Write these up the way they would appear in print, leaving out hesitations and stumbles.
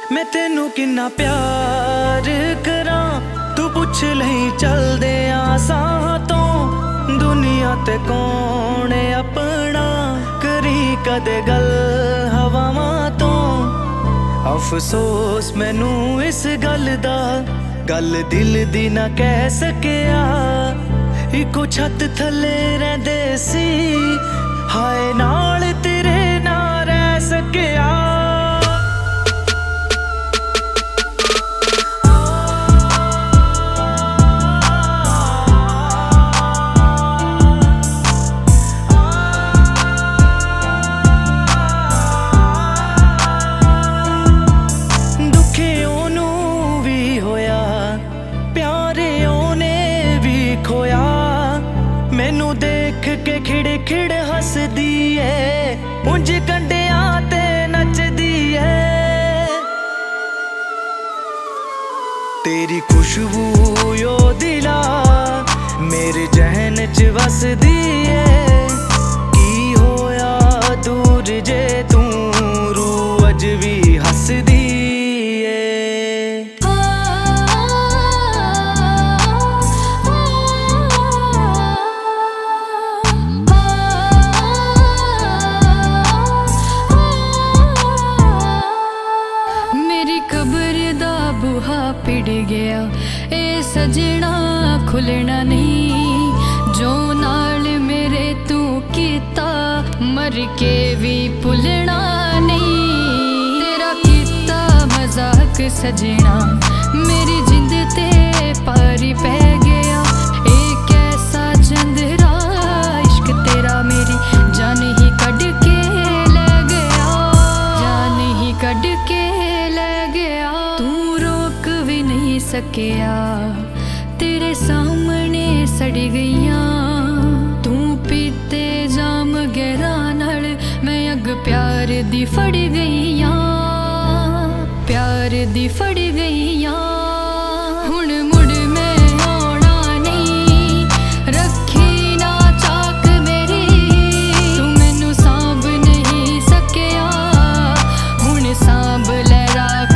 मैं तेनू किन्ना प्यार करा, तू पुछ लही चलदे आसां तो दुनिया ते कौन है अपना, करी कदे गल हवावां तो। अफसोस मैनू इस गल दा, गल दिल दी ना कह सकिया। इको छत थले रहिंदे सी, हाय नाल तेरे ना रह सकिया। मैनू देख के खिड़ खिड़ हसदी है, उंज कंडिया ते नचदी है। तेरी खुशबू यो दिला मेरे जहन च वसदी है। की होया दूर जे तू रू अज भी हसदी है। बूहा पिड़ गया ए सजना खुलना नहीं, जो नाल मेरे तू कीता मर के भी भुलना नहीं। तेरा कीता मजाक सजना मेरी जिंद ते पारी पै गया। एक ऐसा चंदरा इश्क तेरा मेरी जान ही कढ़ के ले गया, जान ही कढ़ के ले गया। सकिया तेरे सामने सड़ गईया, तू पीते जाम गहरा नाल मैं अग प्यार दी फड़ गईया, प्यार दी फड़ गईया। हुण मुड़ मैं आना नहीं, रखी ना चाक मेरी, तू मैनू सांभ नहीं सकिया। हुण सांभ ले राख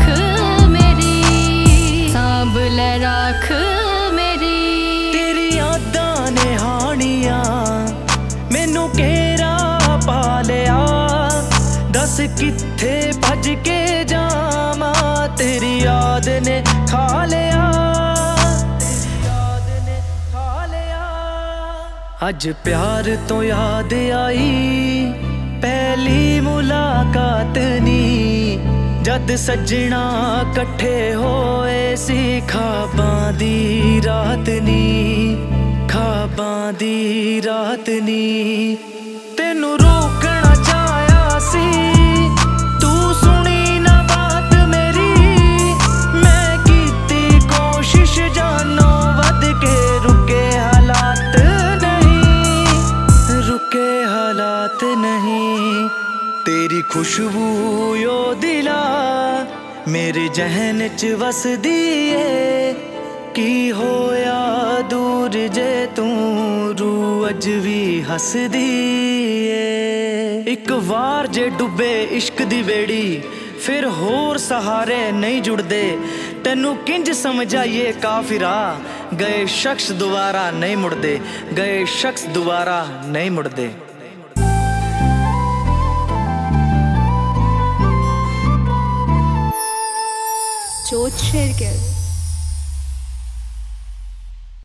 राख मेरी। तेरी यादां ने हानियां मैनू घेरा पा लिया, दस कित्थे भज के जावां तेरी याद ने खा लिया, तेरी याद ने खा लिया। अज प्यार तो याद आई पहली मुलाकात नी, जद सजना कट्ठे होए सी ख्वाबां दी रात नी, ख्वाबां दी रात नी। तेनू रोकना चाहया सी तू सुनी ना बात मेरी, मैं कीती कोशिश जानों वध के रुके हालात नहीं, रुके हालात नहीं। तेरी खुशबू यो दिला मेरे जहन च वसदी है। की होया दूर जे तू रू अज भी हसदी है। एक वार जे डुबे इश्क दी बेड़ी फिर होर सहारे नहीं जुड़दे, तेनू किंज समझाइए काफिरा गए शख्स दोबारा नहीं मुड़दे, गए शख्स दोबारा नहीं मुड़दे। जोत शेर